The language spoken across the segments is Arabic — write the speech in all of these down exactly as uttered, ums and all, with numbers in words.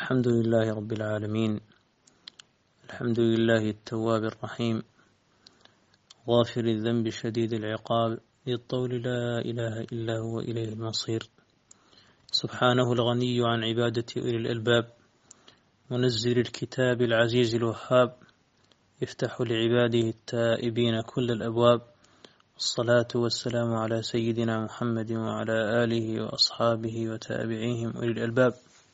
الحمد لله رب العالمين. الحمد لله التواب الرحيم غافر الذنب شديد العقاب ذي الطول لا إله إلا هو إليه المصير. سبحانه الغني عن عبادة أولي الألباب، منزل الكتاب العزيز الوهاب، يفتح لعباده التائبين كل الأبواب. الصلاة والسلام على سيدنا محمد وعلى آله وأصحابه وتابعيهم أولي الألباب.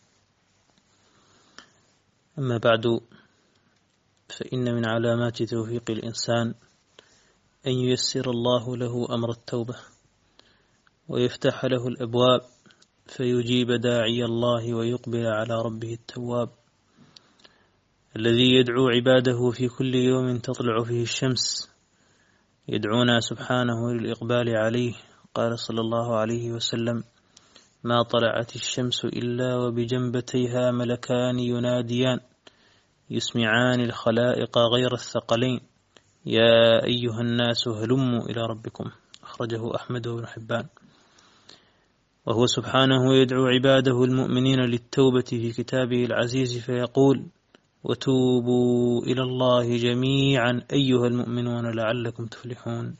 أما بعد، فإن من علامات توفيق الإنسان أن ييسر الله له أمر التوبة ويفتح له الأبواب فيجيب داعي الله ويقبل على ربه التواب الذي يدعو عباده في كل يوم تطلع فيه الشمس، يدعونا سبحانه للإقبال عليه. قال صلى الله عليه وسلم: ما طلعت الشمس إلا وبجنبتيها ملكان يناديان يسمعان الخلائق غير الثقلين: يا أيها الناس هلموا إلى ربكم. أخرجه أحمد بن حبان. وهو سبحانه يدعو عباده المؤمنين للتوبة في كتابه العزيز فيقول: وتوبوا إلى الله جميعا أيها المؤمنون لعلكم تفلحون.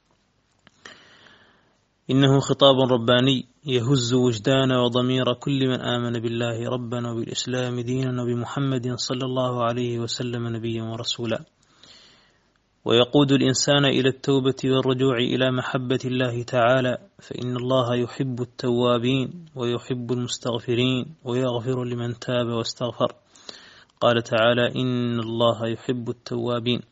إنه خطاب رباني يهز وجدان وضمير كل من آمن بالله ربا وبالإسلام دينا وبمحمد صلى الله عليه وسلم نبيا ورسولا، ويقود الإنسان إلى التوبة والرجوع إلى محبة الله تعالى، فإن الله يحب التوابين ويحب المستغفرين ويغفر لمن تاب واستغفر. قال تعالى: إن الله يحب التوابين.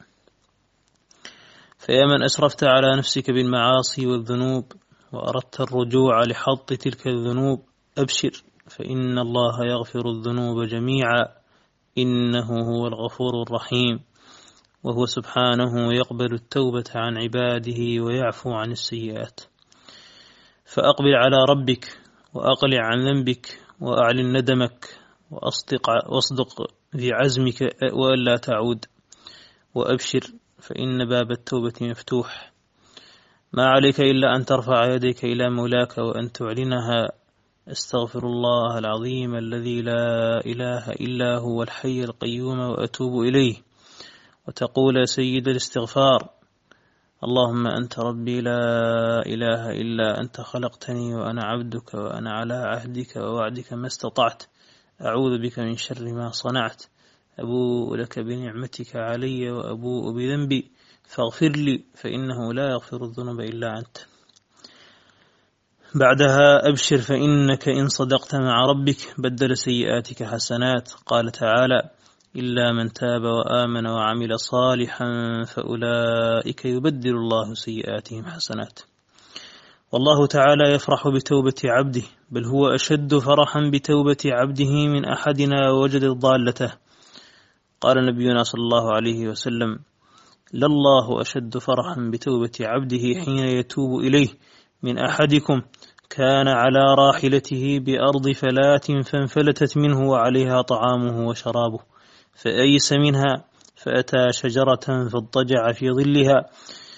فيا من أسرفت على نفسك بالمعاصي والذنوب وأردت الرجوع لحط تلك الذنوب، أبشر، فإن الله يغفر الذنوب جميعا، إنه هو الغفور الرحيم، وهو سبحانه يقبل التوبة عن عباده ويعفو عن السيئات. فأقبل على ربك وأقلع عن ذنبك وأعلن ندمك وأصدق, وأصدق في عزمك وألا تعود، وأبشر، فإن باب التوبة مفتوح. ما عليك إلا أن ترفع يديك إلى مولاك وأن تعلنها: أستغفر الله العظيم الذي لا إله إلا هو الحي القيوم وأتوب إليه، وتقول سيد الاستغفار: اللهم أنت ربي لا إله إلا أنت، خلقتني وأنا عبدك وأنا على عهدك ووعدك ما استطعت، أعوذ بك من شر ما صنعت، أبوء لك بنعمتك علي وأبوء بذنبي فاغفر لي فإنه لا يغفر الذنوب إلا أنت. بعدها أبشر، فإنك إن صدقت مع ربك بدل سيئاتك حسنات. قال تعالى: إلا من تاب وآمن وعمل صالحا فأولئك يبدل الله سيئاتهم حسنات. والله تعالى يفرح بتوبة عبده، بل هو أشد فرحا بتوبة عبده من أحدنا وجد ضالته. قال نبينا صلى الله عليه وسلم: لله أشد فرحا بتوبة عبده حين يتوب إليه من أحدكم كان على راحلته بأرض فلاة فانفلتت منه وعليها طعامه وشرابه، فأيس منها فأتى شجرة فاضطجع في ظلها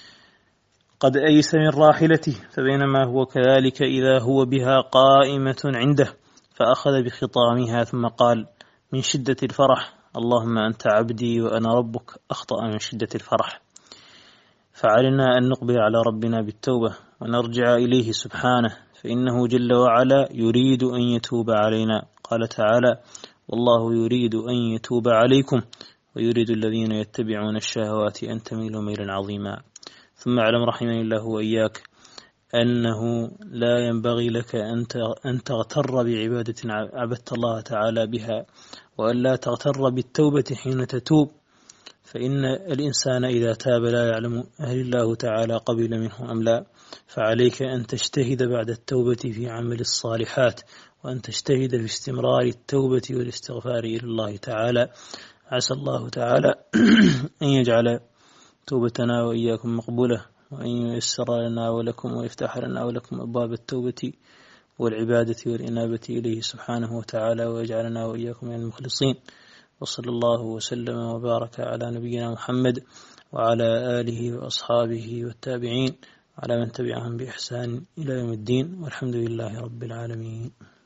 قد أيس من راحلته، فبينما هو كذلك إذا هو بها قائمة عنده فأخذ بخطامها ثم قال من شدة الفرح: اللهم أنت عبدي وأنا ربك، أخطأ من شدة الفرح. فعلنا أن نقبل على ربنا بالتوبة ونرجع إليه سبحانه، فإنه جل وعلا يريد أن يتوب علينا. قال تعالى: والله يريد أن يتوب عليكم ويريد الذين يتبعون الشهوات أن تميلوا ميلا عظيما. ثم اعلم رحمني الله وإياك أنه لا ينبغي لك أن تغتر بعبادة عبدت الله تعالى بها، وأن لا تغتر بالتوبة حين تتوب، فإن الإنسان إذا تاب لا يعلم هل الله تعالى قبل منه أم لا. فعليك أن تجتهد بعد التوبة في عمل الصالحات، وأن تجتهد في استمرار التوبة والاستغفار إلى الله تعالى. عسى الله تعالى أن يجعل توبتنا وإياكم مقبولة، وأن ييسر لنا ولكم ويفتح لنا ولكم أبواب التوبة والعبادة والإنابة إليه سبحانه وتعالى، ويجعلنا وإياكم من المخلصين. وصلى الله وسلم وبارك على نبينا محمد وعلى آله وأصحابه والتابعين على من تبعهم بإحسان إلى يوم الدين، والحمد لله رب العالمين.